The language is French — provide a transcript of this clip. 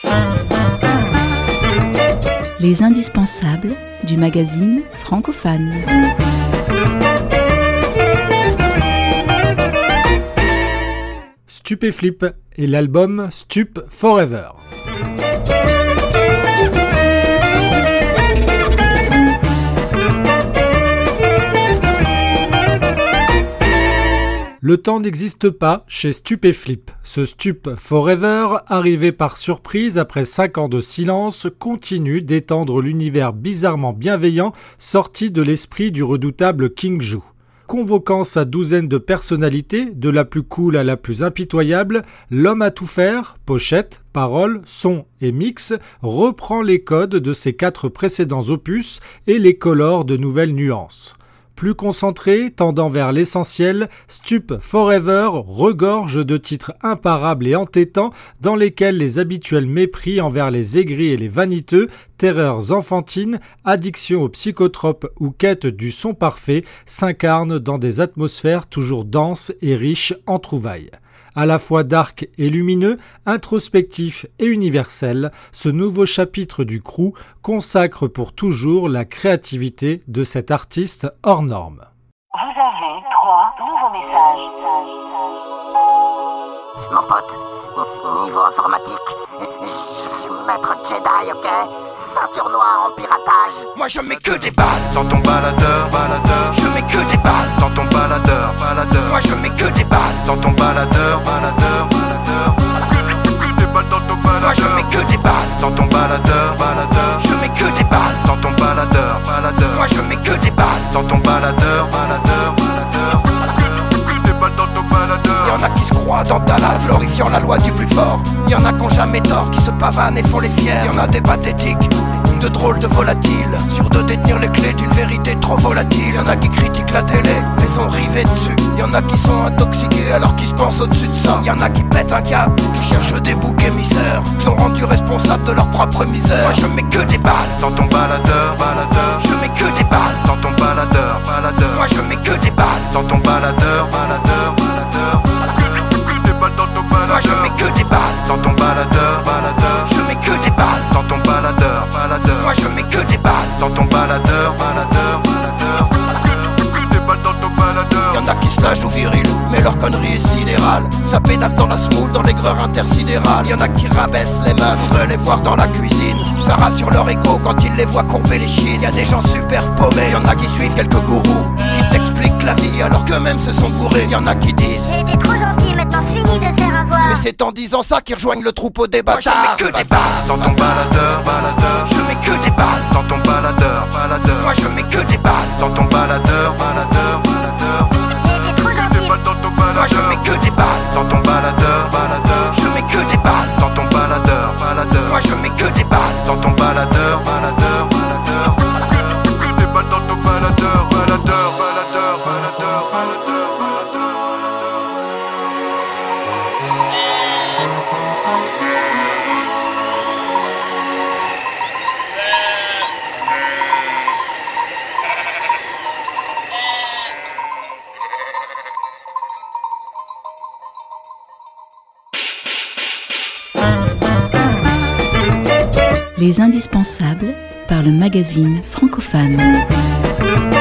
Les indispensables du magazine Francophone. Stupéflip et l'album Stup Forever. Le temps n'existe pas chez Stupéflip. Ce Stup Forever, arrivé par surprise après 5 ans de silence, continue d'étendre l'univers bizarrement bienveillant sorti de l'esprit du redoutable King Ju. Convoquant sa douzaine de personnalités, de la plus cool à la plus impitoyable, l'homme à tout faire, pochette, paroles, son et mix, reprend les codes de ses 4 précédents opus et les colore de nouvelles nuances. Plus concentré, tendant vers l'essentiel, Stup Forever regorge de titres imparables et entêtants dans lesquels les habituels mépris envers les aigris et les vaniteux, terreurs enfantines, addiction aux psychotropes ou quête du son parfait s'incarnent dans des atmosphères toujours denses et riches en trouvailles. À la fois dark et lumineux, introspectif et universel, ce nouveau chapitre du crew consacre pour toujours la créativité de cet artiste hors norme. Vous avez 3 nouveaux messages. Mon pote, niveau informatique, je suis maître Jedi, ok? Ceinture noire en piratage. Moi je mets que des balles dans ton baladeur. Je mets que des balles dans ton baladeur. Moi je mets que des balles dans ton baladeur. Que des balles dans ton baladeur. Moi je mets que des balles dans ton baladeur. Je mets que des balles dans ton baladeur. Moi je mets que des balles dans ton baladeur. Que des balles dans ton baladeur. Y'en a qui se croient dans Dallas, glorifiant la loi du plus fort. Y'en a qui ont jamais tort, qui se pavanent et font les fiers. Y'en a des pathétiques, de drôles de volatiles, sûrs de détenir les clés d'une vérité trop volatile. Y'en a qui critiquent la télé, mais sont rivés dessus. Y'en a qui sont intoxiqués alors qu'ils se pensent au-dessus de ça. Y'en a qui pètent un câble, qui cherchent des boucs émissaires, qui sont rendus responsables de leur propre misère. Moi je mets que des balles dans ton baladeur. Je mets que des balles dans ton baladeur. Moi je mets que des balles dans ton baladeur. Que des balles dans ton baladeur. Moi je mets que des balles dans ton baladeur. Je mets que des balles dans ton baladeur. Moi je mets que des balles dans ton baladeur. Que des balles dans ton baladeur. Y'en a qui se la jouent viril, mais leur connerie est sidérale. Ça pédale dans la smoule, dans l'aigreur intersidérale. Y'en a qui rabaissent les meufs, voudraient les voir dans la cuisine. Ça rassure leur égo quand ils les voient courber les chines. Y'a des gens super paumés, y'en a qui suivent quelques gourous qui t'expliquent la vie alors qu'eux-mêmes se sont gourés. Y'en a qui disent Il était trop gentil, maintenant fini de se faire avoir. mais c'est en disant ça qu'ils rejoignent le troupeau des bâtards. Moi je mets que des balles dans ton baladeur. Je mets que des balles dans ton baladeur. Moi je mets que des balles dans ton baladeur. Il était trop gentil. Moi je mets que des balles dans ton baladeur. Je mets que des balles dans ton baladeur. Moi je mets que des balles dans ton baladeur. Que des balles dans ton baladeur. Les indispensables par le magazine Francophone.